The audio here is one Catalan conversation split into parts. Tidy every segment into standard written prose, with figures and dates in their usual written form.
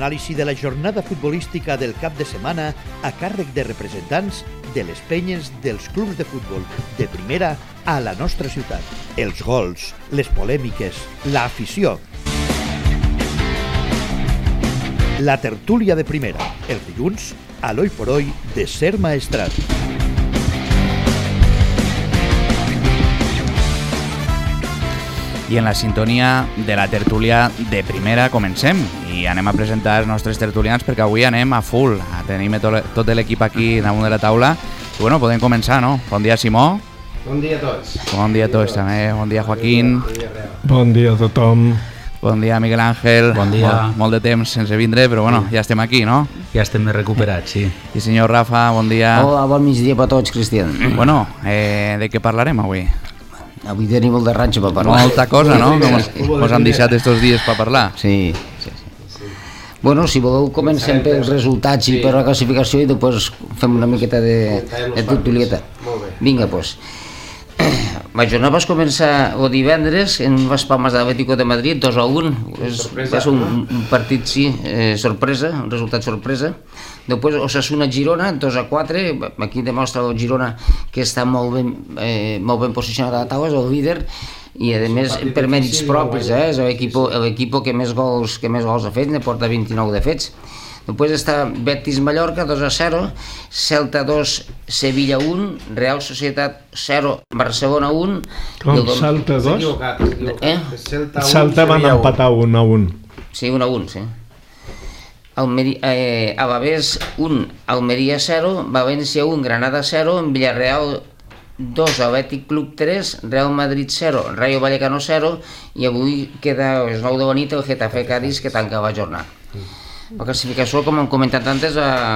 l'anàlisi de la jornada futbolística del cap de setmana a càrrec de representants de les penyes dels clubs de futbol de primera a la nostra ciutat. Els gols, les polèmiques, l'afició. La tertúlia de primera, els dilluns, a l'Oi por Hoy de Ser Maestrat. I en la sintonia de la tertúlia de primera comencem i anem a presentar els nostres tertulians perquè avui anem a full. Tenim tot l'equip aquí damunt de la taula i bueno, podem començar, no? Bon dia, Simó. Bon dia a tots. Bon dia a tots també. Bon dia, Joaquín. Bon dia a tothom. Bon dia, Miguel Ángel. Bon dia. Molt de temps sense vindre, però bueno, ja estem aquí, no? Ja estem més recuperats, sí. I senyor Rafa, bon dia. Hola, bon migdia per tots, Cristian. Bueno, de què parlarem avui? Avui tenim molt de ranxo per parlar. Molta cosa, no? Com us han deixat estos dies per parlar. Sí. Bueno, si voleu comencem pels resultats i per la classificació i després fem una miqueta de tertulieta. Vinga, doncs. La jornada va començar el divendres en les Palmes de l'Atlético de Madrid, 2-1. Va ser un partit, sí, sorpresa, un resultat sorpresa. Després Osasuna-Girona, 2-4. Aquí demostra el Girona que està molt ben posicionat a la taula, és el líder, i a més per mèrits propis, és l'equip que més gols ha fet, ne porta 29 de fets. Després està Betis-Mallorca, 2-0, Celta 2, Sevilla 1, Real Societat 0, Barcelona 1. Com, Celta 2? Celta van empatar 1-1. Sí, 1-1, sí. Alavés 1, Almeria 0, València 1, Granada 0, Villarreal 2, Atlètic Club 3, Real Madrid 0, Rayo Vallecano 0, i avui queda a les 9 de la nit el Getafe Cádiz, que tanca la jornada. La classificació, com hem comentat antes,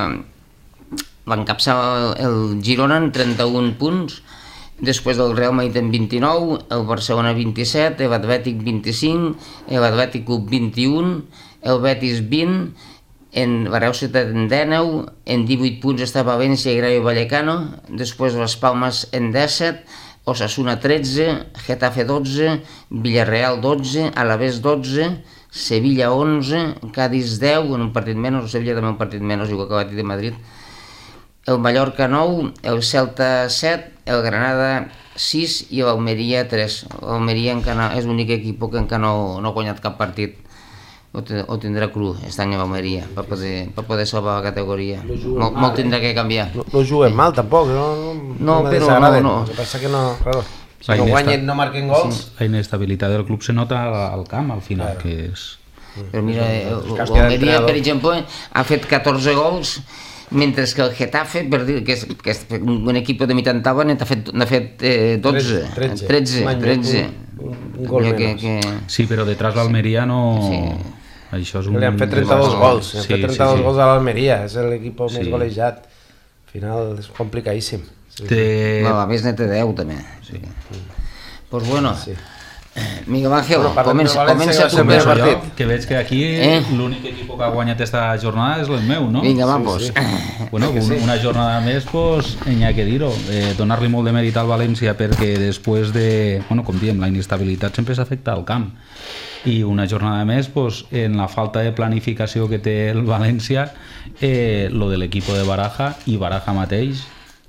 va encapçar el Girona en 31 punts, després del Real Madrid en 29, el Barcelona 27, l'Atlètic 25, l'Atlètic Club 21, el Betis 20, en la Real Societat en 19, en 18 punts està València i Rayo Vallecano, després les Palmes en 17, Osasuna 13, Getafe 12, Villarreal 12, Alavés 12, Sevilla 11, Cádiz 10, en un partit menys, el Sevilla també un partit menys, igual que l'Atlètic de Madrid, el Mallorca 9, el Celta 7, el Granada 6 i l'Almeria 3. L'Almeria és l'únic equip que encara no ha guanyat cap partit. Ho tindrà cru aquest any a l'Almeria per poder salvar la categoria. Molt tindrà que canviar. No juguen mal tampoc, no, però no. El que passa que no, claro, si no guanyen no marquen gols. La inestabilitat del club se nota al camp al final, que és... Però mira, l'Almeria, per exemple, ha fet 14 gols, mentre que el Getafe, per dir que és un equip de mitjan taula, n'ha fet 12, 13. Un gol menys. Sí, però detrás l'Almeria no... Això és un... Li han fet 32 gols, li han fet 32 gols a l'Almeria, és l'equip més golejat. Al final és complicadíssim. A més n'hi té 10 també. Doncs bueno, Miguel Ángel, comença tu per partit. Que veig que aquí l'únic equip que ha guanyat aquesta jornada és el meu, no? Vinga, vamos. Bueno, una jornada més, pues, n'hi ha que dir-ho. Donar-li molt de mèrit al València perquè després de, bueno, com diem, la inestabilitat sempre s'afecta al camp. I una jornada més, pues, en la falta de planificació que té el València, lo de l'equip de Baraja i Baraja mateix,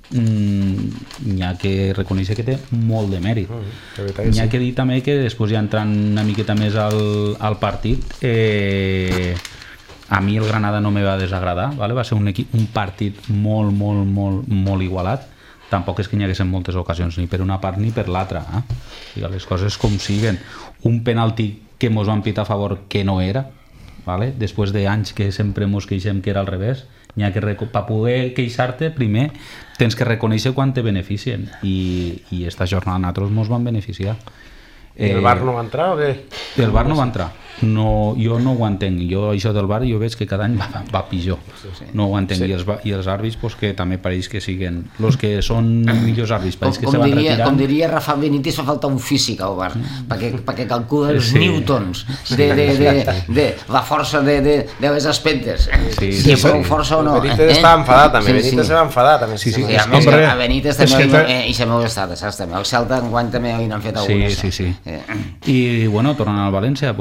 n'hi ha que reconèixer que té molt de mèrit. N'hi ha que dir també que després ja entrant una miqueta més al partit, a mi el Granada no me va desagradar, ¿vale? Va ser un partit molt igualat. Tampoc és que n'hi haguessin moltes ocasions ni per una part ni per l'altra, les coses com siguen. Un penalti que mos van pitar a favor que no era, ¿vale? Després d'anys que sempre mos queixem que era al revés, n'hi ha que per poder queixar-te primer tens que reconèixer quan te beneficien i esta jornada a nosaltres mos van beneficiar. I el VAR no va entrar o què? El VAR no va entrar. No, jo no ho entenc. Jo això del VAR jo veig que cada any va pitjor. No ho entenc. I els àrbits pues, que també pareix que siguen els que són millors àrbits, pareix que se van retirant. Com diria Rafa Benítez, fa falta un físic al VAR perquè calcula els newtons de la força de les espentes, si prou força o no. Benítez estava enfadat també. Benítez se va enfadar també. A més a Benítez també i se m'ho estat, saps també. El Celta enguany també n'han fet algunes. Sí. I bueno, tornant al València, pues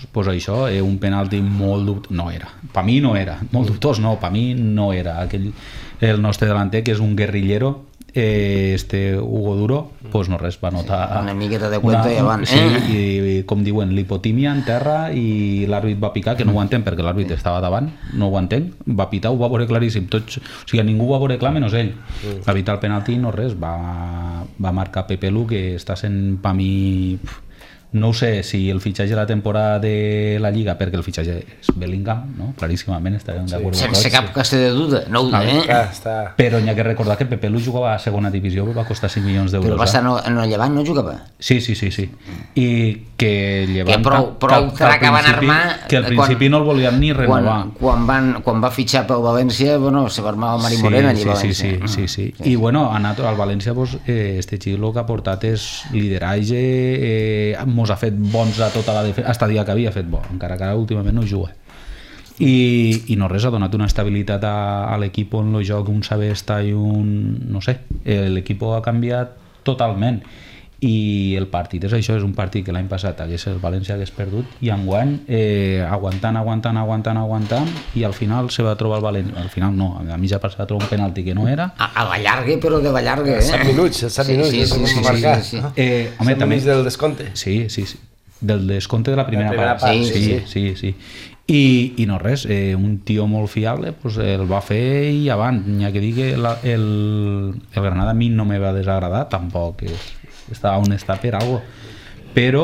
això, un penalti molt dubtós, no era, per mi no era, molt dubtós no, per mi no era, el nostre delanter, que és un guerrillero, Hugo Duro, pues no res, va notar una miqueta de cuenta i avant. Sí, i com diuen, lipotímia en terra, i l'àrbit va picar, que no ho entenc perquè l'àrbit estava davant, no ho entenc, va pitar, ho va veure claríssim, tots, o sigui, ningú ho va veure clar menys ell, va evitar el penalti i no res, va marcar Pepe Lu, que està sent per mi, no ho sé si el fitxatge de la temporada de la Lliga, perquè el fitxatge és Bellingham, no? Claríssimament estarem d'acord. Sense cap cas de duda, no ho però n'hi ha que recordar que Pepe Lu jugava a segona divisió, va costar 5 milions d'euros. Però va estar en el Llevant, no jugava? Sí. I que Llevant... Que prou traca van armar... Que al principi no el volien ni renovar. Quan va fitxar pel València, bueno, se va armar el Mari Morena allà a València. Sí. I bueno, ha anat al València, este xic el que ha portat és lideratge, mos ha fet bons a tota la defensa, hasta dia que havia fet bo, encara que ara últimament no juga. I no res, ha donat una estabilitat a l'equip en el joc, un saber estar i un... no sé, l'equip ha canviat totalment. I el partit és això, és un partit que l'any passat el València hagués perdut i enguany aguantant i al final se va trobar el València, al final no, a mitja part se va trobar un penalti que no era a la llarga, però de la llarga 7 minuts, sí. Home, també del descompte del descompte de la primera part. Sí. I no res, un tio molt fiable pues, el va fer i avant. N'hi ha que dir que el Granada a mi no me va desagradar, tampoc estava on està per algo, però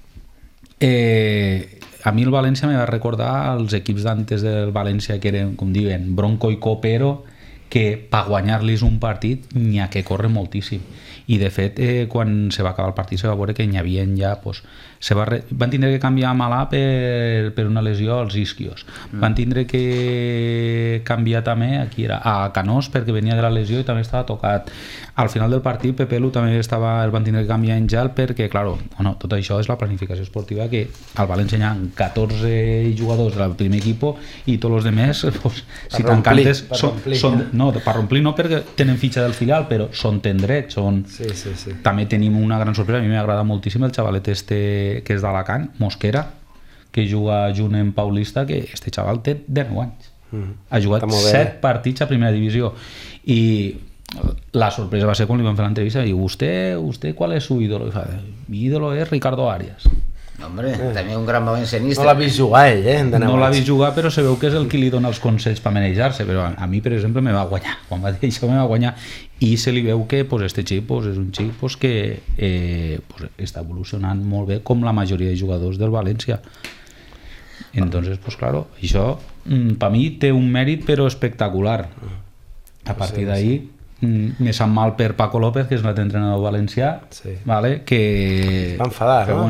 a mi el València me va recordar els equips d'antes del València que eren, com diuen, Bronco i Copero, que per guanyar-los un partit n'hi ha que córrer moltíssim. I de fet, quan se va acabar el partit se va veure que n'hi havia ja... Pues, van tindre que canviar a Malà per una lesió als isquios. Van tindre que canviar també a Canós perquè venia de la lesió i també estava tocat. Al final del partit Pepe Lu també el van tindre que canviar en gel perquè, claro, tot això és la planificació esportiva, que al València hi ha 14 jugadors del primer equip i tots els demés, pues, si t'encantes... Per romplir no, perquè tenen fitxa del filial, però són tendrets, Sí. També tenim una gran sorpresa, a mi m'agrada moltíssim el xavalet que és d'Alacant, Mosquera, que juga junt en Paulista, que este xaval té 19 anys. Ha jugat 7 partits a primera divisió i la sorpresa va ser quan li van fer l'entrevista i diu, ¿Usted cuál es su ídolo? Mi ídolo es Ricardo Arias. Hombre, també un gran valencianista. No l'ha vist jugar ell, No l'ha vist jugar, però se veu que és el que li dona els consells per manejar-se, però a mi, per exemple, me va guanyar. Quan va dir això me va guanyar. I se li veu que este xic és un xic que està evolucionant molt bé, com la majoria de jugadors del València. Entonces, pues claro, això per mi té un mèrit però espectacular. A partir d'ahí me sap mal per Paco López, que és l'entrenador valencià, que... Va enfadar, no?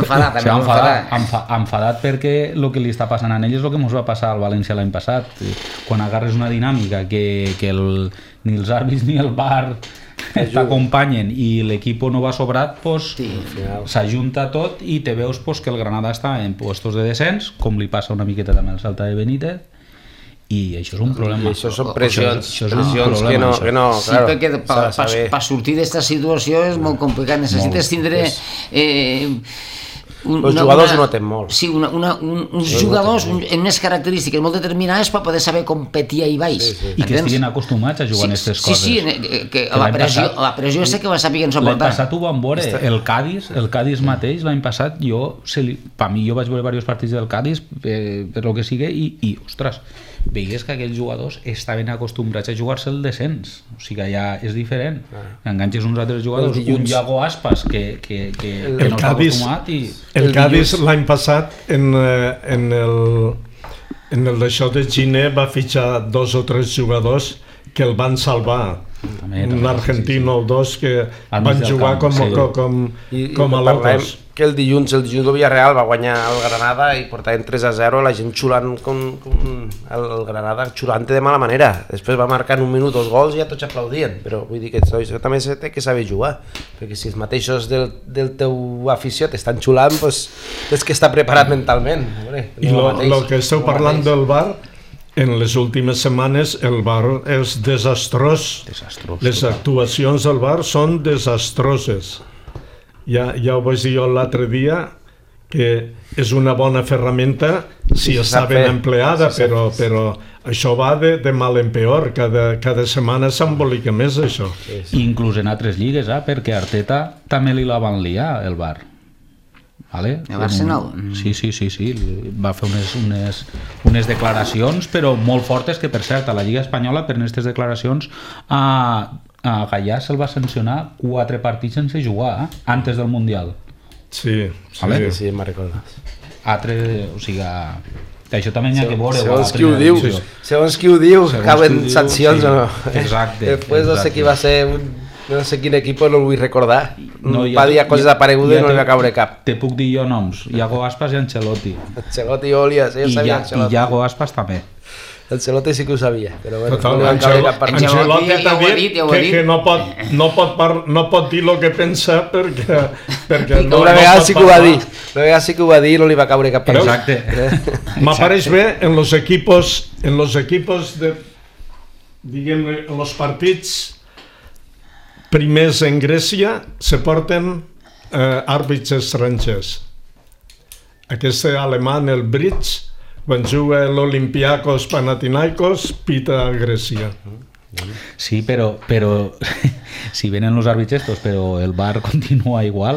Ha enfadat perquè el que li està passant a ell és el que ens va passar al València l'any passat. Quan agarres una dinàmica que ni els àrbits ni el VAR t'acompanyen i l'equip no va sobrat, s'ajunta tot i te veus que el Granada està en puestos de descens, com li passa una miqueta també al Celta de Benítez, i això és un problema. I això són pressions que no... Sí, perquè per sortir d'aquesta situació és molt complicat. Necessites tindre... Els jugadors ho noten molt. Sí, uns jugadors amb unes característiques molt determinades per poder saber competir ahí baix. I que estiguin acostumats a jugar en aquestes coses. Sí, que la pressió és que va saber ensoportar. L'any passat ho vam veure, el Cádiz mateix, l'any passat, per mi jo vaig veure diversos partits del Cádiz, per lo que sigui, i ostres, veies que aquells jugadors estaven acostumbrats a jugar-se el descens, o sigui, ja és diferent. Enganxes uns altres jugadors, un Iago Aspas que no està acostumat i... El Cádiz l'any passat en el d'això de Giner va fitxar 2 o 3 jugadors que el van salvar, un argentino o 2 que van jugar com a locos. Que el dilluns el Villarreal va guanyar el Granada i portaven 3-0, la gent xulant el Granada xulant de mala manera. Després va marcar en un minut 2 gols i ja tots aplaudien, però vull dir que això també s'ha de saber jugar, perquè si els mateixos del teu afició t'estan xulant, doncs és que està preparat mentalment. I el que esteu parlant del VAR, en les últimes setmanes el VAR és desastrós. Les actuacions del VAR són desastroses. Ja ho vaig dir jo l'altre dia, que és una bona ferramenta si està ben empleada, però això va de mal en peor, cada setmana s'embolica més això. Inclús en altres lligues, perquè Arteta també li la van liar, el VAR. Vale? El Arsenal? Sí, va fer unes declaracions, però molt fortes, que per cert, a la Lliga Espanyola, per aquestes declaracions, a Gallà se'l va sancionar 4 partits sense jugar, antes del Mundial. Sí, vale? Sí, me'n recordes. O sigui, això també n'hi ha que veure. Segons qui ho diu, acaben sancions o no. Exacte. Després no sé qui va ser, no sé quin equip, no el vull recordar. Va dir coses aparegudes i no li va caure cap. Te puc dir jo noms, Iago Aspas i Ancelotti. Ancelotti i Olias, jo sabia Ancelotti. I Iago Aspas també. Ancelotti sí que ho sabia, però bueno, total, no li va caure cap partit. Ancelotti t'ha dit que no pot dir el que pensa perquè una vegada sí que ho va dir. Una vegada sí que ho va dir i no li va caure cap partit. Exacte. M'apareix bé en los equipos de, diguem-ne, en los partits primers en Grècia se porten àrbits estrangers. Aquest alemany, el Bridge, quan juga l'Olympiakos Panathinaikos, pita a Grècia. Sí, però si venen els àrbits estos, però el VAR continua igual,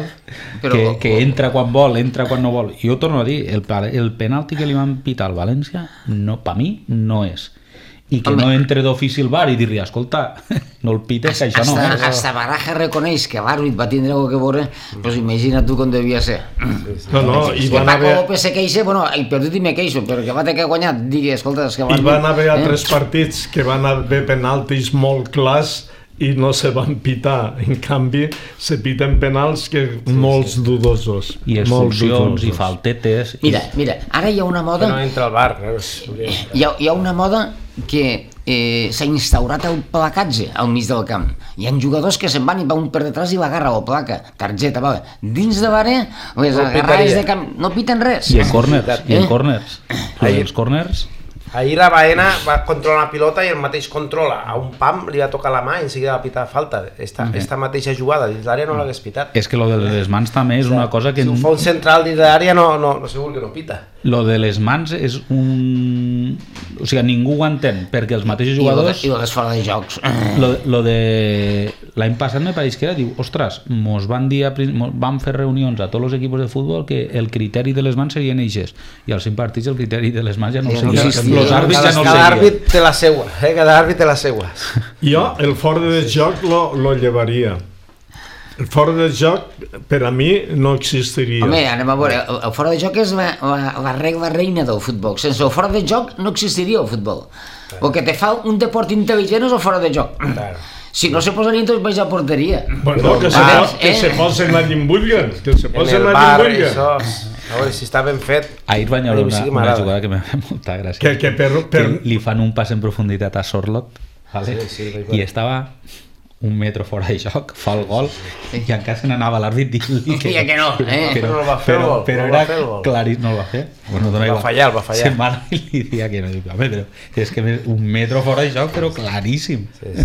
que entra quan vol, entra quan no vol. Jo torno a dir, el penalti que li van pitar al València, per mi no és. I que no entre d'ofici el VAR i dir-li, escolta, no el pites, que això no. Hasta Baraja reconeix que l'àrbit va tindre alguna que veure, doncs imagina't tu com devia ser. No, i que Paco López se queixa, bueno, he perdut i me queixo, però que va tenir que guanyar, digui, escolta, és que l'àrbit... I van haver altres partits que van haver penaltis molt clars i no se van pitar. En canvi, se piten penals que molts dudosos. I expulsions i faltetes. Mira, ara hi ha una moda... Que no entra al bar. Hi ha una moda que s'ha instaurat el placatge al mig del camp. Hi ha jugadors que se'n van i va un per detrás i l'agarra la placa, targeta, va. Dins de l'àrea, les agarrades de camp, no piten res. I en corners. Els corners... Ahir la Baena va controlar la pilota i el mateix controla. A un pam li va tocar la mà i en seguida va pitar falta. Esta mateixa jugada dins l'àrea no l'hagués pitat. És que lo de les mans també és una cosa que... Si ho fa un central dins l'àrea no segur que no pita. Lo de les mans és un... O sigui, ningú ho entén, perquè els mateixos jugadors... I les fora de jocs. Lo de... L'any passat me pareix que era, diu, ostres, mos van dir, vam fer reunions a tots els equips de futbol que el criteri de les mans serien eixes. I als 5 partits el criteri de les mans ja no seguia. Los àrbits ja no cada àrbit té la seua, cada àrbit té la seua. Jo el fora de joc lo llevaria. El fora de joc per a mi no existiria. Home, anem a veure, el fora de joc és la regla reina del futbol. Sense el fora de joc no existiria el futbol. El que te fa un deport intel·ligent és el fora de joc. Si no se posarien tots baix a porteria. Bueno, que se posen allà en vulguen. Que se posen allà en vulguen. A veure si està ben fet. Ahir va haver una jugada que m'ha fet molta gràcia. Que li fan un pas en profunditat a Sorloth, vale? I estava 1 metro fora de joc, fa el gol i encara se n'anava l'àrbit dient-li que no, però no el va fer el gol. Però era claríssim, no el va fer. Bueno, va fallar. Se'n va anar i li dia que no. Però és que 1 metro fora de joc, però claríssim.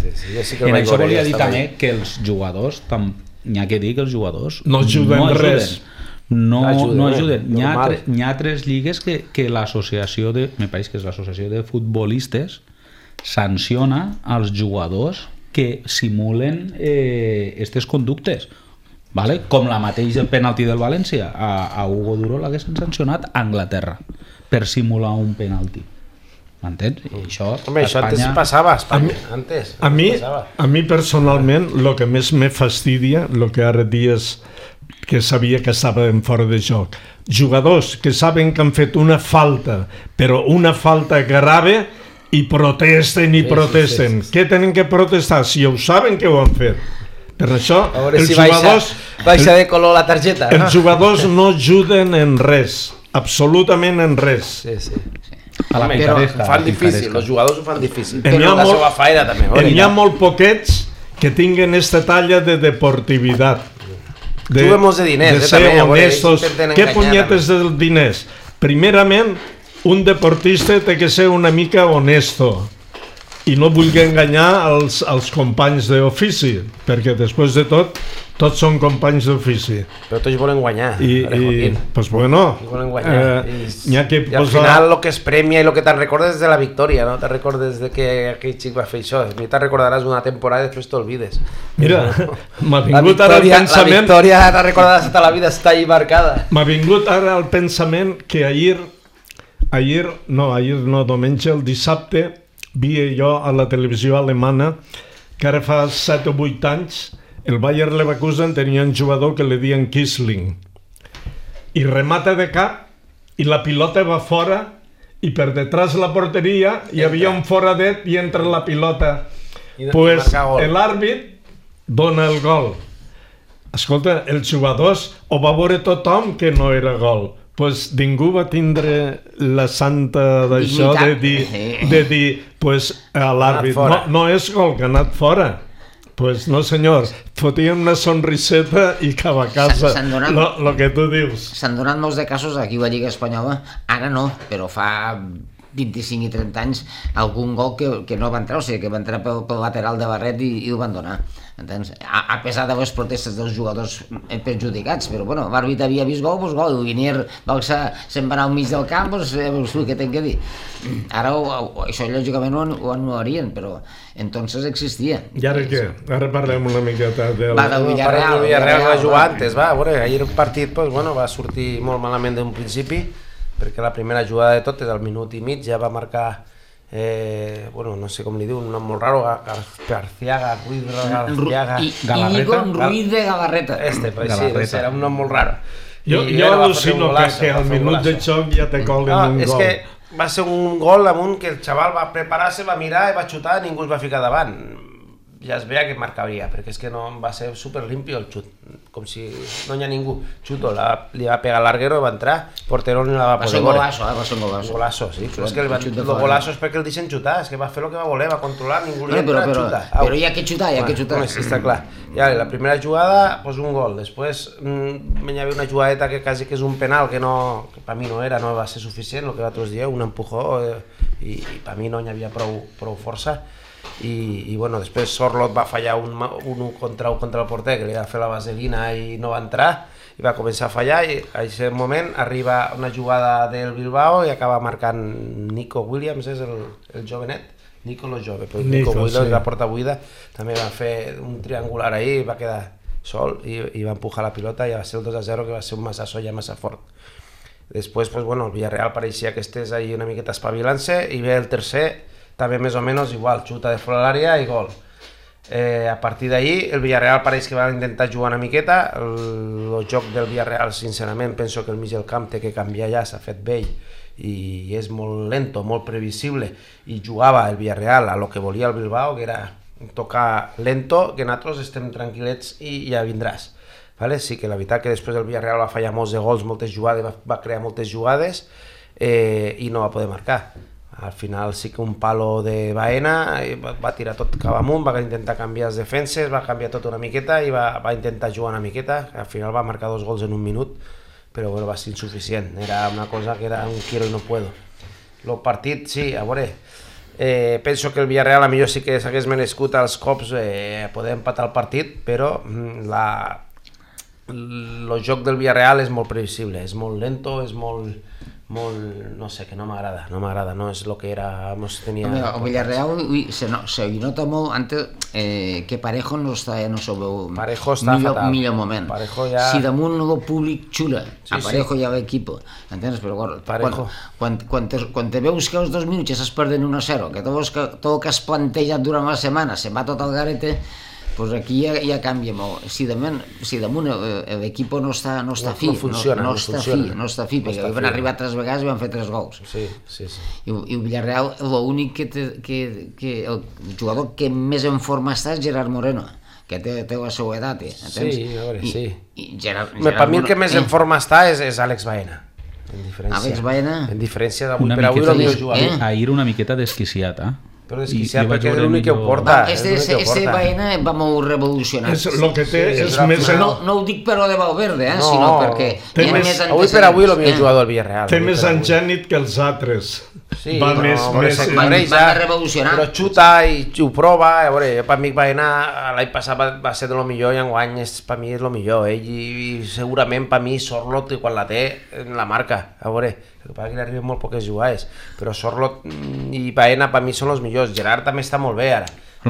En això volia dir també que els jugadors, n'hi ha que dir que els jugadors no ajuden res. No ajuden. N'hi ha 3 lligues que l'associació me pareix que és l'associació de futbolistes sanciona als jugadors que simulen aquestes conductes, vale? Com la mateixa penalti del València. A Hugo Duro l'haguessin sancionat a Anglaterra per simular un penalti. M'entens? I això, home, això antes passava a Espanya. A mi personalment el que més me fastidia, el que ara dies que sabia que estaven fora de joc, jugadors que saben que han fet una falta, però una falta grave, i protesten. Què tenen que protestar? Si ho saben que ho han fet. Per això, els jugadors... Baixa de color la targeta. Els jugadors no ajuden en res, absolutament en res. Però ho fan difícil, els jugadors ho fan difícil. Però la seva faena també. N'hi ha molt poquets que tinguen aquesta talla de deportivitat. Juguemos de diners, de ser honestos. Què punyetes dels diners? Primerament, un deportista té que ser una mica honesto i no vulgui enganyar els companys d'ofici, perquè després de tot tots són companys d'ofici. Però tots volen guanyar. Pues bueno, volen guanyar. I al final el que es premia i el que te'n recordes és de la victòria, no? Te'n recordes de que aquell xic va fer això. Ni te'n recordaràs una temporada i després t'olvides. Mira, m'ha vingut ara el pensament... La victòria, te'n recordaràs tota la vida, està ahí marcada. M'ha vingut ara el pensament que ahir no, diumenge, el dissabte, vi jo a la televisió alemana que ara fa 7 o 8 anys el Bayer Leverkusen tenia un jugador que li diuen Kiesling i remata de cap i la pilota va fora i per detrás la porteria hi havia un foradet i entra la pilota. Pues l'àrbit dona el gol. Escolta, els jugadors ho va veure tothom que no era gol. Pues ningú va tindre la santa d'això de dir pues a l'àrbit no és gol que ha anat fora. Pues no senyor, fotien una sonriseta i cap a casa, lo que tu dius. S'han donat molts de casos aquí a la Lliga Espanyola, ara no, però fa 25 i 30 anys algun gol que no va entrar, o sigui que va entrar pel lateral de Barret i ho van donar. Entens? A pesar de les protestes dels jugadors perjudicats, però bueno, l'àrbit havia vist gol, doncs gol, i Vinier se'n va anar al mig del camp, doncs què tinc que dir. Ara això lògicament ho anul·larien, però entonces existia. I ara què? Ara parlem una miqueta del... del Villarreal. El Villarreal va jugar antes, va, a veure, ahir el partit va sortir molt malament d'un principi, perquè la primera jugada de tot, al minut i mig, ja va marcar no sé com li diu, un nom molt raro, Garciaga, Ruiz de Garciaga... Íñigo Ruiz de Galarreta. Sí, era un nom molt raro. Jo al·lucino que al minut de xoc ja te colen un gol. És que va ser un gol amunt que el xaval va preparar-se, va mirar i va xutar i ningú es va ficar davant. Ja es veia que marcaria, perquè és que no va ser super limpio el xut, com si no hi ha ningú. Xuto, li va pegar l'arguero, va entrar, Porterón no la va poder veure. Va ser un golasso. Golasso, sí, però és que el golasso és perquè el deixen xutar, és que va fer el que va voler, va controlar, ningú li entra a xutar. Però hi ha que xutar, Sí, està clar. I la primera jugada, doncs un gol, després hi havia una jugadeta que quasi que és un penal, que per mi no va ser suficient, el que vosaltres dieu, un empujó, i per mi no hi havia prou força. I bueno, després Sorloth va fallar un contra el porter que li va fer la vaselina i no va entrar i va començar a fallar i a aquest moment arriba una jugada del Bilbao i acaba marcant Nico Williams, és el jovenet, Nico Williams, la porta buida, també va fer un triangular ahí, va quedar sol i va empujar la pilota i va ser el 2-0 que va ser un massa ja massa fort. Després, el Villarreal pareixia que estés ahí una miqueta espavilant-se i ve el tercer també més o menys igual, xuta de fora l'àrea i gol. A partir d'ahir el Villarreal pareix que va intentar jugar una miqueta, el joc del Villarreal sincerament penso que el mig del camp té que canviar ja, s'ha fet vell i és molt lento, molt previsible i jugava el Villarreal a lo que volia el Bilbao, que era tocar lento, que nosaltres estem tranquil·lets i ja vindràs. Sí que la veritat que després el Villarreal va fallar molts de gols, moltes jugades, va crear moltes jugades i no va poder marcar. Al final sí que un palo de Baena va tirar tot cap amunt, va intentar canviar les defenses, va canviar tot una miqueta i va intentar jugar una miqueta. Al final va marcar 2 gols en un minut, però va ser insuficient. Era una cosa que era un quiero y no puedo. El partit, sí, a veure, penso que el Villarreal a millor sí que s'hagués merescut als cops poder empatar el partit, però el joc del Villarreal és molt previsible, és molt lento, és molt, no sé, que no m'agrada, no és el que era, tenia... El Villarreal se nota molt antes que Parejo no se veu millor moment. Si damunt el públic xula, a Parejo hi ha l'equip, entens? Però quan te veus que als 2 minuts ja s'es perden 1-0, que tot el que has plantejat durant la setmana se'n va tot al garete, doncs aquí ja canvia molt. Si damunt l'equip no està fi, no està fi, perquè van arribar 3 vegades i van fer 3 gols. I el Villarreal, l'únic que el jugador que més en forma està és Gerard Moreno, que té la seva edat. Sí, a veure, sí. Per mi el que més en forma està és Àlex Baena. En diferència d'avui per avui el millor jugador. Ahir una miqueta desquiciat, Però desquiciat perquè és l'únic que ho porta. Este Baena va molt revolucionat. El que té és més... No ho dic però de Valverde, sinó perquè hi ha més avui per avui el millor jugador del Villarreal. Té més engènit que els altres. Sí, va més revolucionar. Però xuta i ho prova. A veure, per mi Baena l'any passat va ser de lo millor i enguany per mi és lo millor. I segurament per mi Sorloth, quan la té, la marca. A veure, el que passa que li arriben molt poques jugades, però Sorloth i Baena per mi són els millors. Gerard també està molt bé ara.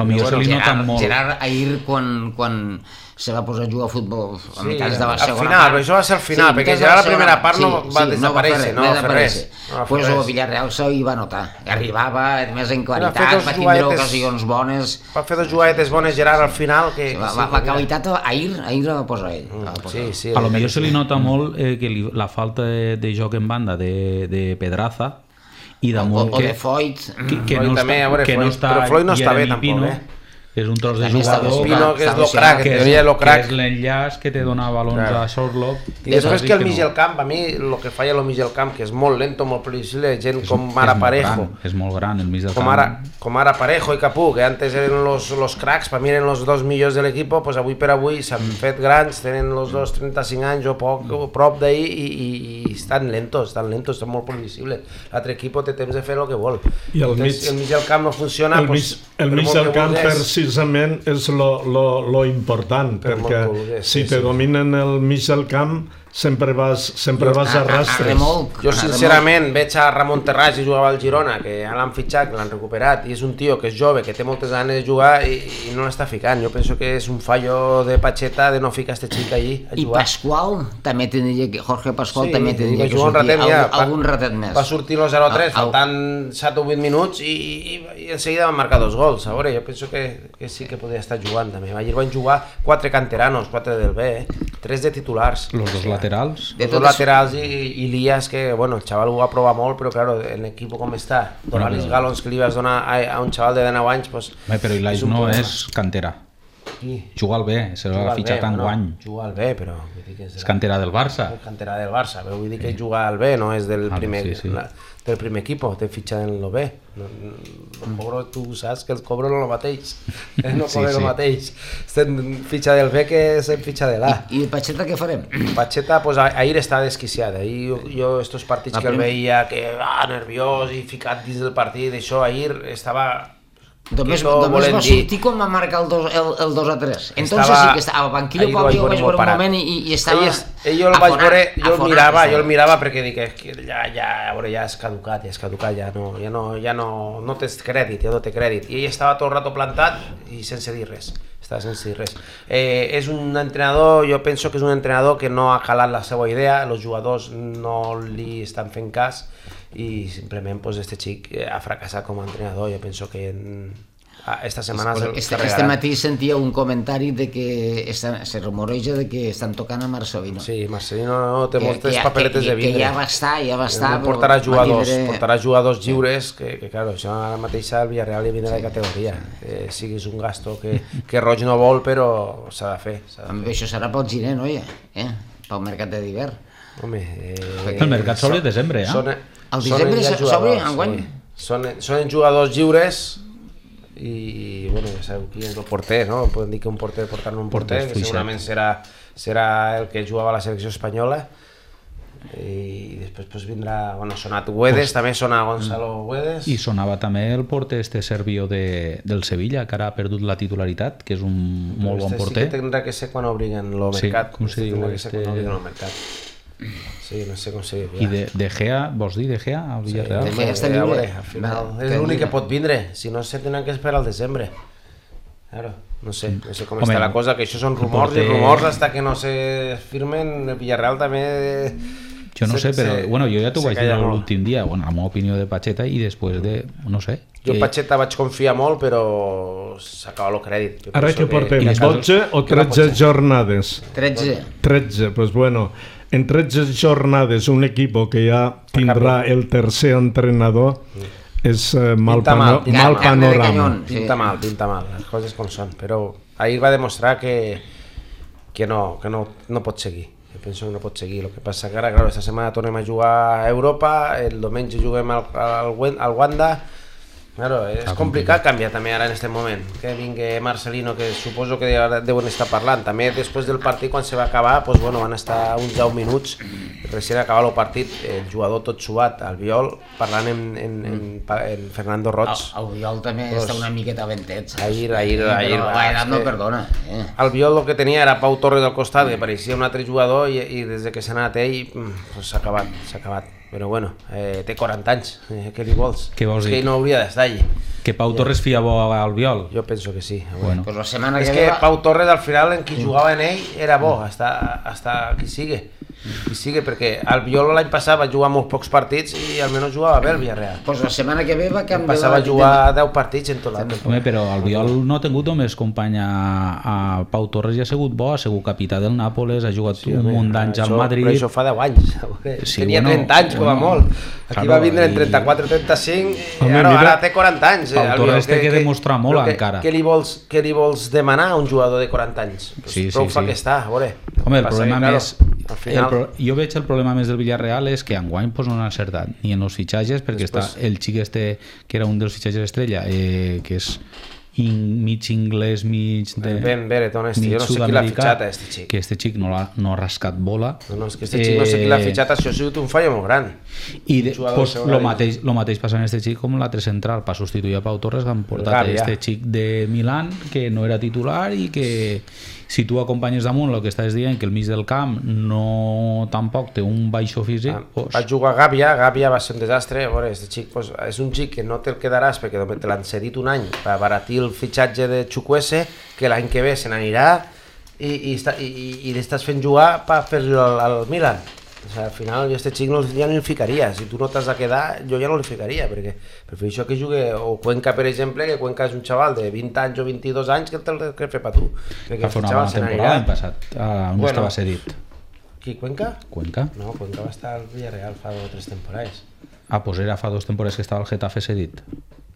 Gerard ahir quan se va posar a jugar a futbol a mitjans de la segona part. Al final, això va ser al final, perquè Gerard la primera part no va desaparèixer, no va fer res. Pues el Villarreal se hi va notar, arribava més en claritat, va tindre ocasions bones. Va fer 2 jugadetes bones Gerard al final. La qualitat ahir la va posar ell. A lo millor se li nota molt la falta de joc en banda de Pedraza i damunt o de Foyt que no està, però Foyt no està bé tampoc, és un tros de jugador que és lo crack, que és l'enllaç que te dona balons a Sorloth. I després que el mig del camp, a mi el que falla el mig del camp, que és molt lento, molt previsible, gent com ara Parejo, és molt gran el mig del camp, com ara Parejo i Capú, que antes eren los cracks, per mi eren los 2 millors de l'equip, pues avui per avui s'han fet grans, tenen los 2 35 anys o prop d'ahir i estan lentos, estan molt previsibles. L'altre equip té temps de fer el que vol. I el mig del camp no funciona. El mig del camp precisament és lo important, perquè si te dominen el mig del camp sempre vas a rastres. Jo sincerament veig a Ramon Terrats, que jugava al Girona, que ja l'han fitxat, que l'han recuperat, i és un tio que és jove, que té moltes ganes de jugar i no l'està ficant. Jo penso que és un fallo de Pacheta de no ficar este xic allí a jugar. I Pasqual també tindria que... Jorge Pasqual també tindria que sortir algun ratet més. Va sortir el 0-3 faltant 7 o 8 minuts i en seguida van marcar 2 gols. A veure, jo penso que sí que podria estar jugant també. Ahir van jugar 4 canteranos, 4 del B, 3 de titulars. Los dos laterals. Los dos laterals i Lías, que bueno, el xaval ho va provar molt, però claro, en l'equip com està, donar els galons que li vas donar a un xaval de 19 anys, pues... Però Ilais no és cantera. Juga al B, se l'ha fitxat enguany. Juga al B, però... És cantera del Barça. És cantera del Barça, però vull dir que juga al B, no és del primer equip, té fitxa en el B. Tu saps que els cobro no el mateix, no cobro el mateix. Estem fitxa del B que estem fitxa de l'A. I Pacheta què farem? Pacheta, pues ahir estava desquiciat. Ahir jo, estos partits que el veia, que nerviós i ficat dins del partit, això ahir estava... Només va sortir quan va marcar el 2-3. Entonces sí que estava al banquillo, jo vaig veure un moment i estava... Jo el mirava perquè dic que ja és caducat, ja no tens crèdit, ja no té crèdit. I ell estava tot el rato plantat i sense dir res. És un entrenador, jo penso que és un entrenador que no ha calat la seva idea, els jugadors no li estan fent cas i simplement este xic ha fracassat com a entrenador. Jo penso que esta setmana este matí sentia un comentari de que se rumoreja de que estan tocant a Marcelino. Sí, Marcelino té moltes papeletes de vindre. Que ja va estar. Portarà jugadors lliures, que claro, això ara mateix al Villarreal li vindrà de categoria. Siguis un gasto que Roig no vol, però s'ha de fer. Això serà pel gener, no? Pel mercat de d'hivern. El mercat s'obre al desembre, El desembre s'obre enguany. Són jugadors lliures i bueno, ja sabeu qui és el porter, no? Podem dir que un porter portant un porter, que segurament serà el que jugava a la selecció espanyola, i després vindrà, bueno, sonat Guedes, també sona Gonzalo Guedes. I sonava també el porter Servio del Sevilla, que ara ha perdut la titularitat, que és un molt bon porter. Sí que tindrà que ser quan obriguen el mercat. Com se diu? Sí, no sé com se diu. I de Gea, vols dir de Gea al Villarreal? De Gea està lliure. És l'únic que pot vindre, si no se tenen que esperar al desembre. Claro, no sé com està la cosa, que això són rumors i rumors fins que no se firmen. El Villarreal també... Jo no sé, però bueno, jo ja t'ho vaig dir l'últim dia, bueno, la meva opinió de Pacheta, i després de... no sé. Jo Pacheta vaig confiar molt, però s'acaba el crèdit. Ara que portem 12 o 13 jornades? 13. Pues bueno... En 13 jornades un equip que ja tindrà el tercer entrenador és mal panorama. Pinta mal, les coses com són, però ahir va demostrar que no pot seguir. Jo penso que no pot seguir. El que passa que ara, esta setmana tornem a jugar a Europa, el diumenge juguem al Wanda Claro, és complicat canviar també ara en aquest moment, que vingui Marcelino, que suposo que deuen estar parlant. També després del partit, quan se va acabar, doncs, bueno, van estar uns 10 minuts, recient acabat el partit, el jugador tot suat, Albiol, parlant en Fernando Roig. Albiol també està una miqueta ventet. Ahir no perdona. Albiol el que tenia era Pau Torres al costat, que pareixia un altre jugador, i des que s'ha anat ell, s'ha acabat. Però bueno, té 40 anys, què li vols? Què vols dir? És que no hauria d'estar allí. Que Pau Torres fia bo a Albiol? Jo penso que sí. Bueno. Pues la setmana és que Pau Torres al final en qui jugava en ell era bo, hasta qui sigue. Qui sigue, perquè Albiol l'any passat va jugar molts pocs partits i almenys jugava bé el Villarreal. Pues la setmana que ve va canviar... Passava a jugar 10 partits en tot l'any. Home, però Albiol no ha tingut només company a Pau Torres i ha sigut bo, ha sigut capità del Nàpoles, ha jugat un munt d'anys al Madrid. Però això fa 10 anys. Tenia 30 anys, com a molt. Aquí va vindre en 34-35 i ara té 40 anys. Pau Torres té que demostrar molt encara. Què li vols demanar a un jugador de 40 anys? Prou fa que està, a veure. Home, el problema més... Jo veig el problema més del Villarreal és que enguany no han encertat ni en els fitxatges, perquè està el xic que era un dels fitxatges estrella, que és mig inglès, mig Ben Bereton, jo no sé qui l'ha fitxat a este xic. Que este xic no ha rascat bola. No, és que este xic no sé qui l'ha fitxat, això ha sigut un fallo molt gran. I el mateix passa en este xic com l'altre central, per substituir a Pau Torres, que han portat este xic de Milán, que no era titular i que si tu acompanyes damunt el que estàs dient, que el mig del camp no tampoc té un baixo físic... Va jugar Gàbia va ser un desastre. A veure, este xic és un xic que no te'l quedaràs perquè te l'han cedit un any per abaratir el fitxatge de Chukwueze, que l'any que ve se n'anirà i l'estàs fent jugar per fer-lo al Milan. O sigui, al final jo este xic ja no el ficaria. Si tu no t'has de quedar, jo ja no el ficaria, perquè prefereixo que jugui o Cuenca, per exemple, que Cuenca és un xaval de 20 anys o 22 anys que te'l que fer per tu. Va fer una bona temporada l'any passat, on estava cedit. Qui, Cuenca? Cuenca? No, Cuenca va estar al Villarreal fa 2 o 3 temporades. Ah, doncs era fa 2 temporades que estava al Getafe cedit.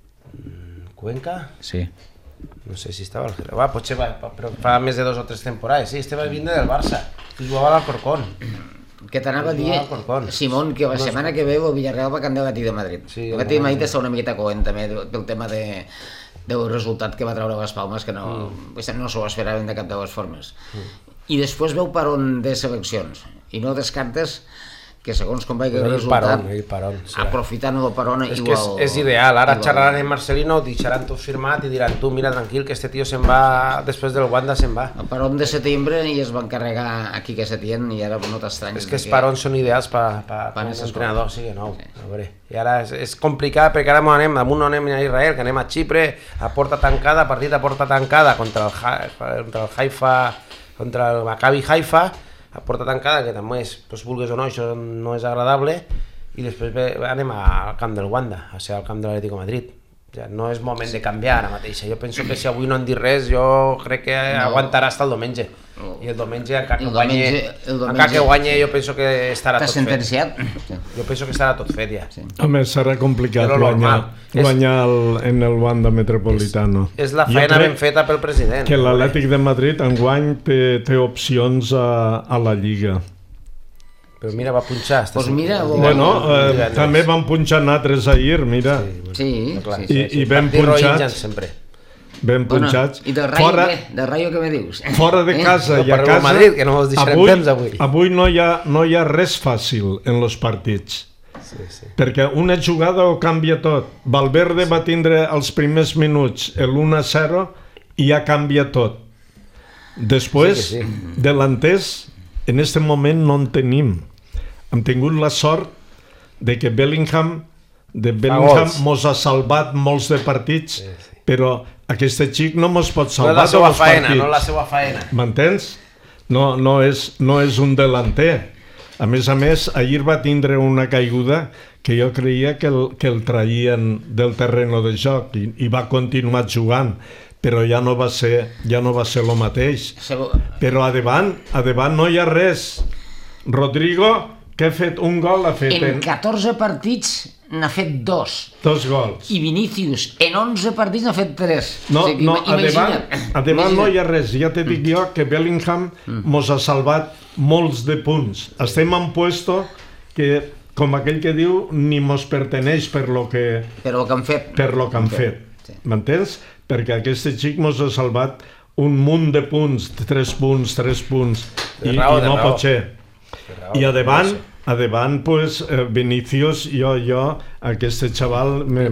Cuenca? Sí. No sé si estava al Getafe. Potser però fa més de 2 o 3 temporades. Sí, este va vindre del Barça, que jugava a l'Alcorcón. Que t'anava a dir, Simón, que la setmana que ve el Villarreal va canviar el Gati de Madrid. El Gati de Madrid està una miqueta coent també pel tema del resultat que va treure les Palmes, que no s'ho esperaven de cap de les formes. I després veu paron de seleccions i no descartes que segons com vagi el resultat, aprofitant el paron igual... És ideal, ara xerraran amb Marcelino, deixaran tot firmat i diran tu, mira, tranquil, que este tio se'n va, després del Wanda se'n va. El paron de setembre i es va encarregar aquí que Setién i ara no t'estranyes. És que els parons són ideals per un entrenador, sí, nou. I ara és complicat perquè ara damunt no anem a Israel, que anem a Xipre, a porta tancada, partit a porta tancada contra el Haifa, contra el Maccabi Haifa, a porta tancada, que també és, vulguis o no, això no és agradable, i després anem al camp del Wanda, o sigui, al camp de l'Atlético de Madrid. No és moment de canviar ara mateix. Jo penso que si avui no han dit res, jo crec que aguantarà fins el diumenge. I el diumenge, encara que guanye, jo penso que estarà tot fet. T'has sentenciat? Jo penso que estarà tot fet ja. Home, serà complicat guanyar en el Wanda Metropolitano. És la feina ben feta pel president. Que l'Atlètic de Madrid enguany té opcions a la Lliga. Però mira, va punxar. Pues mira, també van punxar altres ahir, mira. Sí. I ben punxats. Ben punxats. I del Rayo què me dius? Fora de casa i a casa. Madrid, que no els deixarem temps avui. Avui no hi ha res fàcil en els partits. Perquè una jugada ho canvia tot. Valverde va tindre els primers minuts l'1-0 i ja canvia tot. Després, delanters, en aquest moment no en tenim. Hem tingut la sort de que Bellingham mos ha salvat molts de partits, però aquest xic no mos pot salvar tots els partits. No la seva faena. M'entens? No és un delanter. A més, ahir va tindre una caiguda que jo creia que el traien del terreno de joc i va continuar jugant, però ja no va ser el mateix. Però a davant no hi ha res. Rodrigo, que ha fet un gol, ha fet... En 14 partits n'ha fet 2. 2 gols. I Vinícius, en 11 partits n'ha fet 3. A davant no hi ha res. Ja te dic jo que Bellingham mos ha salvat molts de punts. Estem en puesto que com aquell que diu, ni mos perteneix per lo que han fet. Per lo que han fet. M'entens? Perquè aquest xic mos ha salvat un munt de punts, 3 punts, i no pot ser. I a davant, pues, Vinícius, jo, aquest xaval me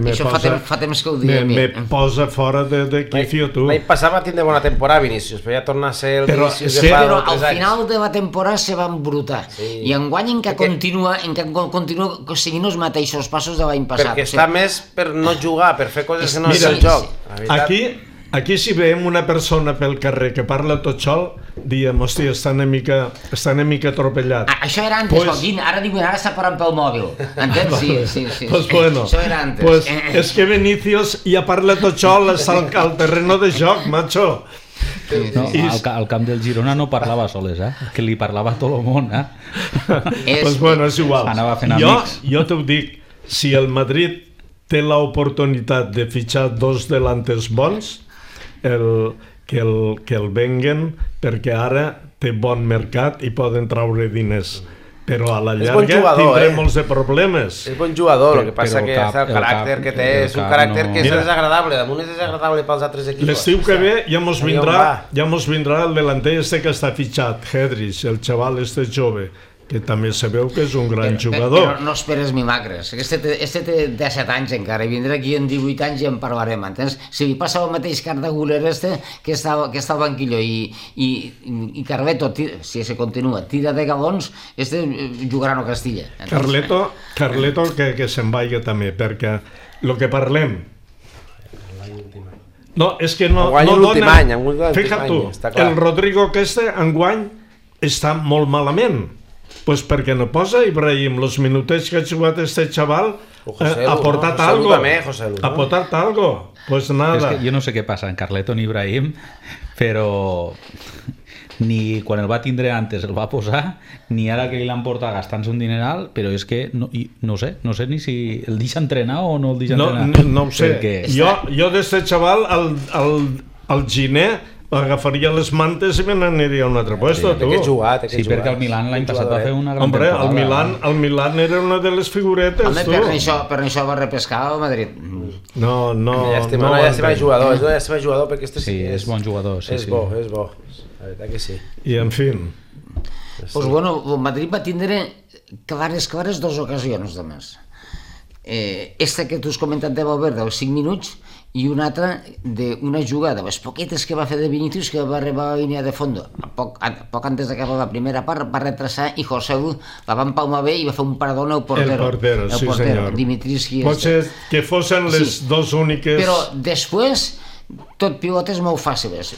posa fora de quicio, tu. L'any passat va tindre bona temporada Vinícius, però ja torna a ser el Vinícius de fa 2 o 3 anys. Però al final de la temporada se va embrutar. I enguany encara continua seguint els mateixos passos de l'any passat. Perquè està més per no jugar, per fer coses que no és el joc. Aquí si veiem una persona pel carrer que parla tot sol, diem, hòstia, està una mica atropellat. Això era antes, Joaquín, ara està parlant pel mòbil. Entens? Sí. Pues bueno, això era antes. Pues és que Vinícius ja parla tot sol, està al terreno de joc, macho. No, al camp del Girona no parlava soles, que li parlava a tot el món. Pues bueno, és igual. Anava fent amics. Jo t'ho dic, si el Madrid té l'oportunitat de fitxar 2 delanters bons, que el venguen, perquè ara té bon mercat i poden traure diners, però a la llarga tindré molts de problemes. És bon jugador, el que passa que el caràcter que té és un caràcter que és desagradable, damunt és desagradable pels altres equips. L'estiu que ve ja mos vindrà el delanter que està fitxat, Hedrich, el xaval jove, que també sabeu que és un gran jugador. Però no esperes milagres. Este té 17 anys encara, i vindrà aquí en 18 anys i en parlarem, entens? Si li passa el mateix Carda Guler que està al banquillo i Carleto, si se continua, tira de galons, jugarà no Castilla. Carleto que se'n vaiga també, perquè el que parlem... No, és que no dona... Fija't tu, el Rodrigo Keste enguany està molt malament. Pues perquè no posa Ibrahim los minutets que ha jugat este xaval, ha portat algo. Ha portat algo. Pues nada. És que jo no sé què passa en Carleto ni Ibrahim, però ni quan el va tindre antes el va posar, ni ara que l'han portat gastant-se un dineral, però és que no sé ni si el deixa entrenar o no el deixa entrenar. No ho sé. Jo d'este xaval, al Giner, agafaria les mantes i me n'aniria a un altre puesto, tu. Sí, perquè el Milan l'any passat va fer una gran temporada. El Milan era una de les figuretes, tu. Per això va repescar el Madrid. No. Llàstima de jugador, perquè sí, és bon jugador. És bo, la veritat que sí. I en fi. Pues bueno, el Madrid va tindre clares 2 ocasions de més. Esta que tu has comentat de Valverde, els 5 minuts, i una altra d'una jugada, les poquetes que va fer de Vinícius, que va arribar a la línia de fondo. Poc antes d'acabar la primera part, va retrasar i José la va empalmar bé i va fer un paradón al portero. El portero, sí senyor. Dimitris Kies. Pot ser que fossin les 2 úniques... Però després, tot pilotes molt fàcils.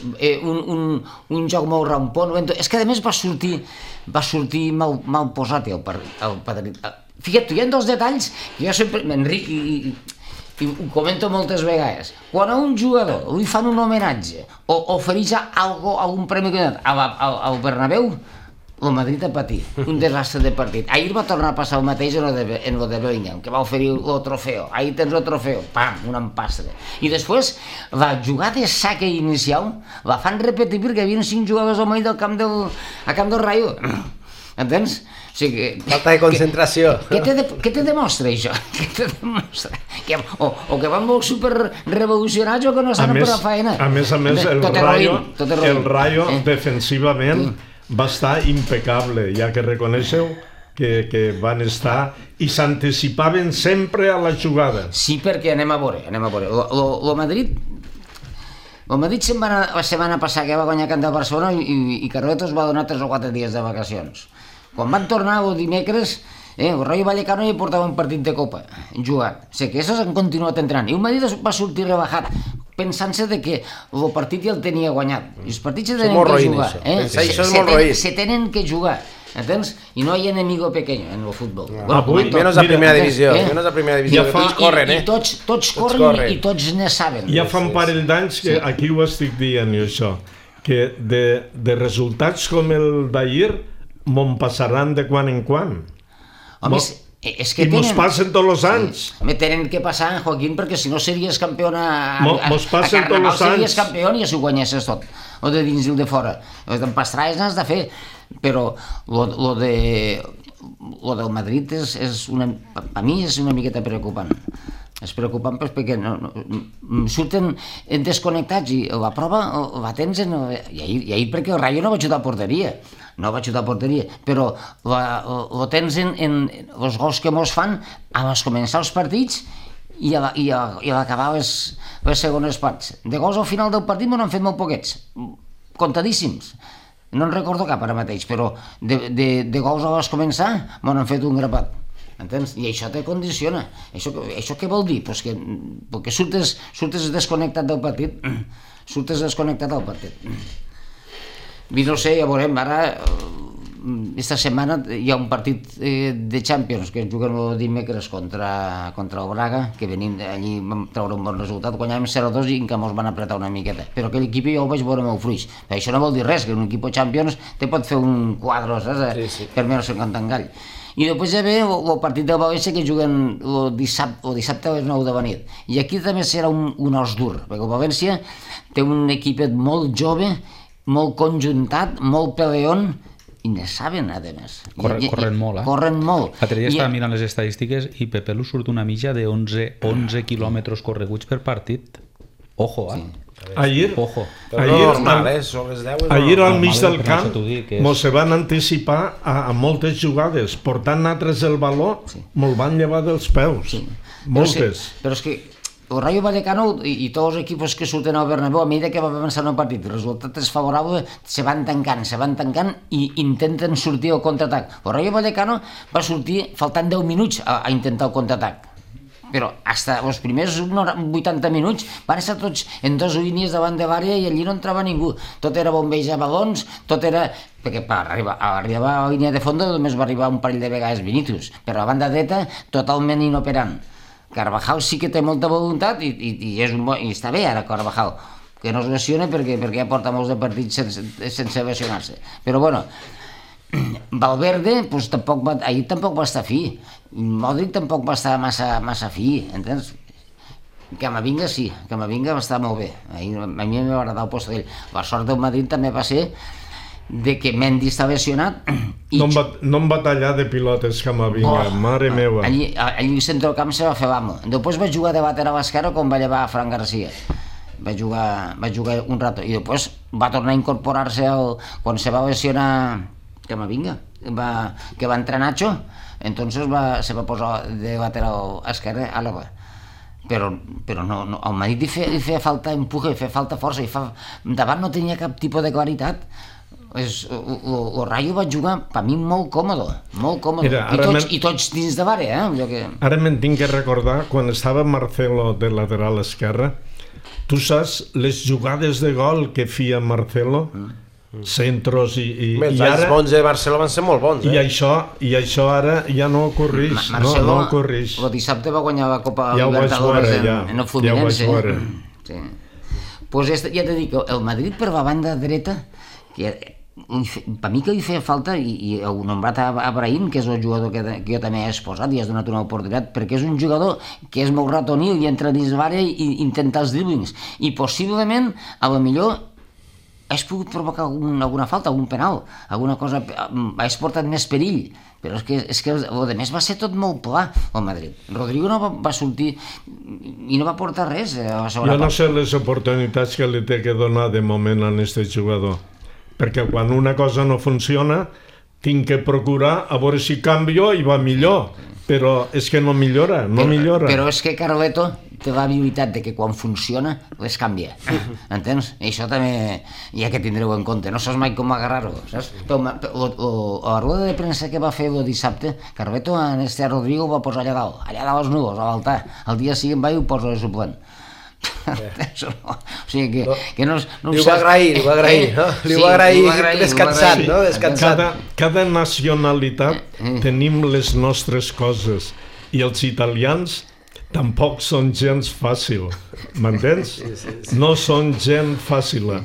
Un joc molt rampón. És que a més va sortir mal posat el Madrid. Fíjate, hi ha 2 detalls que jo sempre... Enric i ho comento moltes vegades. Quan a un jugador li fan un homenatge o ofereix algun premi al Bernabéu, el Madrid ha patit un desastre de partit. Ahir va tornar a passar el mateix en lo de Bellingham, que va oferir el trofeu. Ahir tens el trofeu, pam, un empastre. I després, la jugada de saque inicial la fan repetir perquè hi havia 5 jugadors al mig del camp del Rayo. Entens? O sigui, falta de concentració. Què te demostra això? Què te demostra? O que van molt superrevolucionats o que no saben per la feina. A més, el Rayo defensivament va estar impecable, ja que reconeixeu que van estar i s'anticipaven sempre a la jugada. Sí, perquè anem a veure. El Madrid se'n va la setmana passada que va guanyar Camp de Barcelona i Carleto es va donar 3 o 4 dies de vacacions. Quan van tornar el dimecres, el Rayo Vallecano ja portava un partit de Copa jugant. O sigui que aquests han continuat entrant. I el Madrid va sortir rebajat, pensant-se que el partit ja el tenia guanyat. I els partits se tenen que jugar. Se tenen que jugar. ¿Entens? Y no hay enemigo pequeño en el fútbol. Menos a primera divisió. Menos a primera divisió. Tots corren, I tots corren i tots ne saben. Ja fa un parell d'anys que aquí ho estic dient, jo això, que de resultats com el d'ahir me'n passaran de quan en quan. I mos passen tots els anys. Me tenen que passar, Joaquín, perquè si no series campió a Carnaval, series campió i si ho guanyessis tot, o de dins i el de fora. D'empastrar n'has de fer, però lo de lo del Madrid per mi és una miqueta preocupant. És preocupant perquè surten desconnectats i la prova la tens i ahir perquè el Rayo no va xutar a porteria, però ho tens en els gols que mos fan a començar els partits i a l'acabar les segones parts. De gols al final del partit m'ho han fet molt poquets, comptadíssims. No en recordo cap ara mateix, però de gols a les començar m'ho han fet un grapat. Entens? I això te condiciona. Això què vol dir? Pues que surtes desconnectat del partit. I no sé, ja veurem, ara esta setmana hi ha un partit de Champions que juguen el dimecres contra el Braga, que venim allí, vam treure un bon resultat, guanyàvem 0-2 i que ens van apretar una miqueta, però aquell equip jo ho vaig veure molt fluix. Això no vol dir res, que un equip de Champions te pot fer un quadre, saps? Sí. Per menys 50 engall. I després ja ve el partit del València que juguen el dissabte a les 9 de la nit. I aquí també serà un os dur, perquè el València té un equipet molt jove, molt conjuntat, molt peleón, i ne saben, a més. Corren molt, Corren molt. L'altre dia estava mirant les estadístiques i Pepe Lu surt una mitja de 11 quilòmetres correguts per partit. Ojo, Sí. Ahir al mig del camp mos se van anticipar a moltes jugades, portant altres el baló, me'l van llevar dels peus, moltes. Però és que el Rayo Vallecano i tots els equips que surten al Bernabéu, a mesura que va avançant el partit, el resultat és favorable, se van tancant i intenten sortir al contraatac. El Rayo Vallecano va sortir faltant 10 minuts a intentar el contraatac, però fins als primers 80 minuts van estar tots en dues línies davant de l'àrea i allí no entrava ningú. Tot era bombejar balons, tot era... perquè per arribar a la línia de fons només va arribar un parell de vegades Vinícius, però a la banda dreta totalment inoperant. Carvajal sí que té molta voluntat i està bé ara Carvajal, que no es lesiona perquè ja porta molts de partits sense lesionar-se. Però bueno, Valverde ahir tampoc va estar fi, Modric tampoc va estar massa fi, entens? Camavinga sí, Camavinga va estar molt bé, a mi m'ha agradat el post d'ell. La sort del Madrid també va ser de que Mendy està lesionat i... No em va tallar de pilotes Camavinga, mare meva. Allí al centre del camp se va fer l'amo. Després va jugar de lateral esquerre quan va llevar a Fran García. Va jugar un rato i després va tornar a incorporar-se quan se va lesionar Camavinga, que va entrar Nacho, entonces se va posar de lateral esquerre a la però no, el Madrid li feia falta empuje, li feia falta força, davant no tenia cap tipus de claritat. El Rayo va jugar per mi molt còmode. I tots dins de l'àrea. Ara me'n tinc que recordar quan estava Marcelo de lateral esquerre. Tu saps les jugades de gol que feia Marcelo? Centros i ara... Els bons de Marcelo van ser molt bons, I això ara ja no ocorreix. Marcelo, el dissabte va guanyar la Copa Libertadores en el Fluminense. Ja ho vaig veure. Pues ja t'he dit que el Madrid per la banda dreta, que per mi que li feia falta, i heu nombrat a Brahim, que és el jugador que jo també he exposat i has donat una oportunitat, perquè és un jugador que és molt ratoniu i entra dins l'àrea i intenta els driblings, i possiblement a lo millor has pogut provocar alguna falta, algun penal, alguna cosa, has portat més perill, però és que el més va ser tot molt pla al Madrid. Rodrigo no va sortir i no va portar res a la segona part. Jo no sé les oportunitats que li té que donar de moment a aquest jugador, perquè quan una cosa no funciona tinc que procurar a veure si canvio i va millor, però és que no millora. Però és que Carleto té l'habilitat de que quan funciona les canvia, entens? I això també hi ha que tindreu en compte, no saps mai com agarrar-ho, saps? Però la roda de premsa que va fer el dissabte, Carleto a Rodrigo ho va posar allà dalt als núvols, a l'altar, el dia següent va i ho posa de suplent. O sigui que no li ho va agrair, no? Li ho va agrair descansant, no? Cada nacionalitat tenim les nostres coses i els italians tampoc són gens fàcil, m'entens? No són gent fàcil.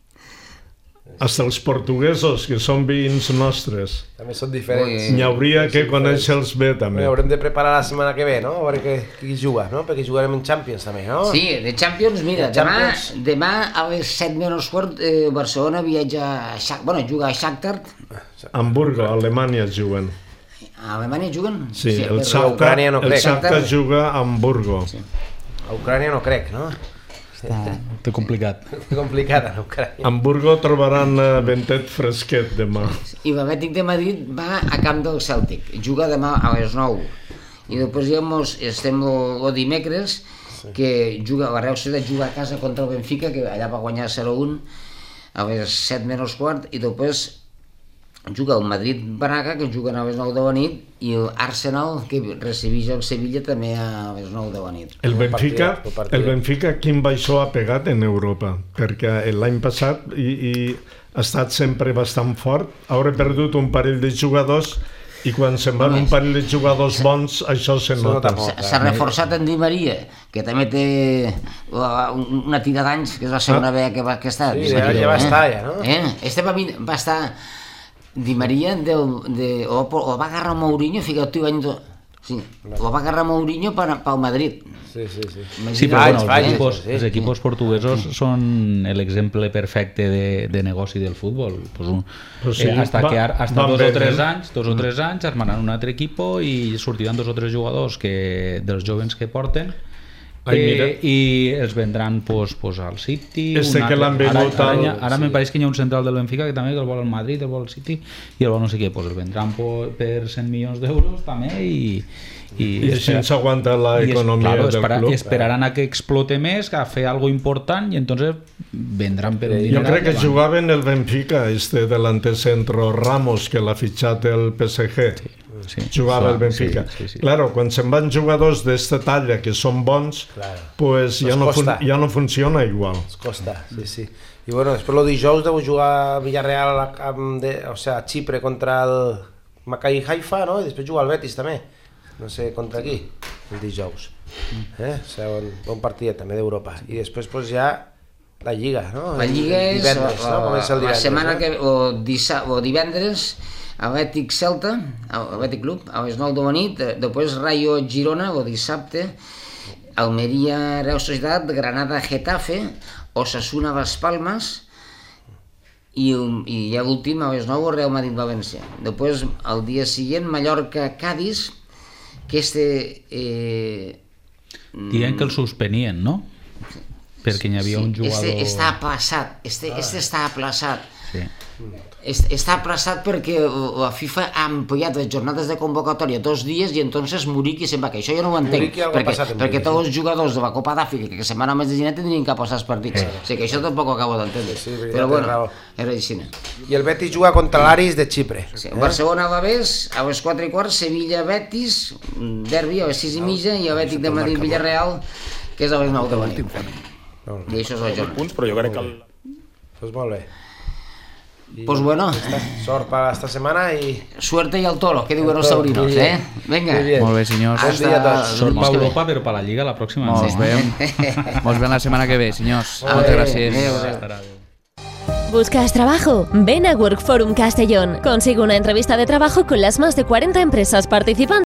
Hasta els portuguesos, que són veïns nostres, també són diferents. N'hi hauria que conèixer-los bé, també. Haurem de preparar la setmana que ve, no? A veure qui juga, no? Perquè jugarem en Champions, també, no? Sí, de Champions, mira, demà a les 7:15 Barcelona viatja a juga a Shakhtar. Hamburgo, a Alemanya juguen. A Alemanya juguen? Sí, el Ucrània no crec. Shakhtar juga a Hamburgo. A Ucrània no crec, no? Està complicat. Complicada, a Ucrània. Hamburgo trobaran ventet fresquet demà. I l'Atlètic de Madrid va a camp del Cèltic, juga demà a les 9. I després ja estem el dimecres, que la Real Societat juga a casa contra el Benfica, que allà va guanyar 0-1 a les 7 menys quart, i després juga el Madrid-Braga, que juguen a les 9 de la nit, i l'Arsenal, que recibeix el Sevilla també a les 9 de la nit. El Benfica quin baixó ha pegat en Europa, perquè l'any passat i ha estat sempre bastant fort, haurà perdut un parell de jugadors i quan se'n van un parell de jugadors bons això se nota. S'ha reforçat en Di Maria, que també té una tira d'anys, que és la segona vegada que està. Sí, ja va estar, ja, no? Este va estar Di Maria o va agarrar Mourinho, fíjate, o va agarrar Mourinho pel Madrid. Sí, però bueno, els equipos portuguesos són l'exemple perfecte de negoci del futbol. Hasta 2 o 3 anys armaran un altre equip i sortiran 2 o 3 jugadors dels jovens que porten i els vendran al City. Ara me pareix que hi ha un central del Benfica que també el vol al Madrid, el vol al City i el vol no sé què, el vendran per 100 milions d'euros també i així s'aguanta l'economia del club. Esperaran a que explote més, a fer algo important i entonces vendran per un jo crec que jugava en el Benfica delante centro Ramos, que l'ha fitxat el PSG. Jugava el Benfica. Claro, quan se'n van jugadors d'esta talla que són bons, pues ja no funciona igual. Es costa, sí. I bueno, després el dijous deu jugar a Villarreal a Xipre contra el Maccabi Haifa, no? I després jugar al Betis també. No sé contra qui, el dijous. Bon partit també d'Europa. I després ja la Lliga, no? La Lliga és la setmana o divendres, Atlètic Celta, Atlètic Club, a les 9 de la nit, després Rayo Girona, o dissabte, Almeria Real Societat, Granada Getafe, Osasuna Las Palmas, i ja l'últim, a les 9, Real Madrid València. Després, el dia següent, Mallorca Cádiz, que Dient que el suspenien, no? Perquè hi havia un jugador... Està aplaçat, està aplaçat. Sí. Està aplaçat perquè la FIFA ha ampliat les jornades de convocatòria 2 dies i entonces Muriqui se'n va, que això jo no ho entenc, perquè tots els jugadors de la Copa d'Àfrica que se'n van a més de Ginet tindrien que passar els partits, o sigui que això tampoc ho acabo d'entendre, però bueno, era així. I el Betis juga contra l'Aris de Xipre. Barcelona Alavés, a les 4:15, Sevilla Betis, derbi a les 6:30 i Atlètic de Madrid Villarreal, que és a les 9 de la nit. I això és la jornada. Però jo crec que... Pues molt bé. Pues bueno. Sort para esta semana y... Suerte y al toro, que diuen els taurinos, Venga. Molt bé, senyors. Bon dia a tots. Sort per Europa, però per la Lliga la pròxima. Mos veiem la setmana que ve, senyors. Moltes gràcies. ¿Buscas trabajo? Ven a Work Forum Castellón. Consigue una entrevista de trabajo con las más de 40 empresas participantes